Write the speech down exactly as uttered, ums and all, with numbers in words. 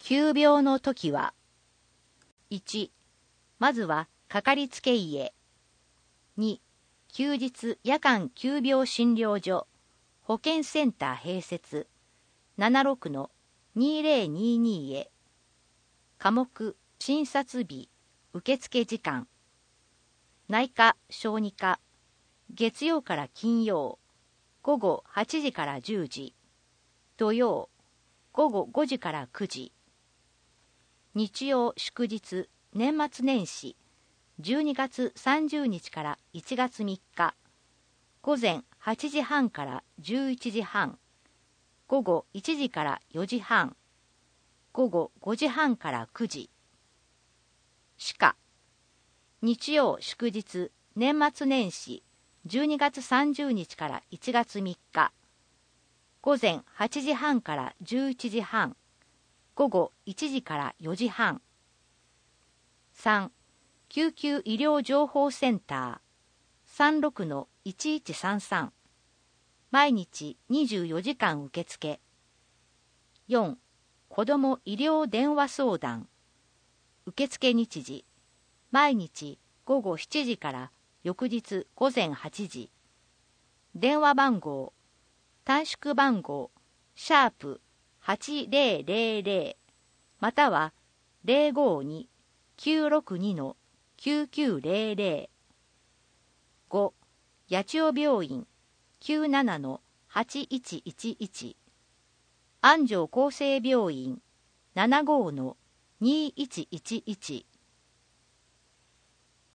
急病の時は、いち、まずはかかりつけ医へ。に、休日夜間急病診療所、保健センター併設、ななじゅうろくのにせんにじゅうにへ。科目、診察日、受付時間。内科・小児科、月曜から金曜、午後はちじからじゅうじ。土曜、午後ごじからくじ。日曜祝日、年末年始、じゅうにがつさんじゅうにちからいちがつみっか、午前はちじはんからじゅういちじはん、午後いちじからよじはん、午後ごじはんからくじ。歯科、日曜祝日、年末年始、じゅうにがつさんじゅうにちからいちがつみっか、午前はちじはんからじゅういちじはん、午後いちじからよじはん。さん、救急医療情報センター、さんじゅうろくのいちいちさんさん。毎日にじゅうよじかん受付。よん、子ども医療電話相談。受付日時、毎日ごごしちじから翌日午前はちじ。電話番号、短縮番号、シャープはちぜろぜろぜろ、またはゼロごにーきゅうろくにのきゅうきゅうぜろぜろ。ご、八千代病院きゅうななのはちいちいちいち。安城厚生病院ななごのにいちいちいち。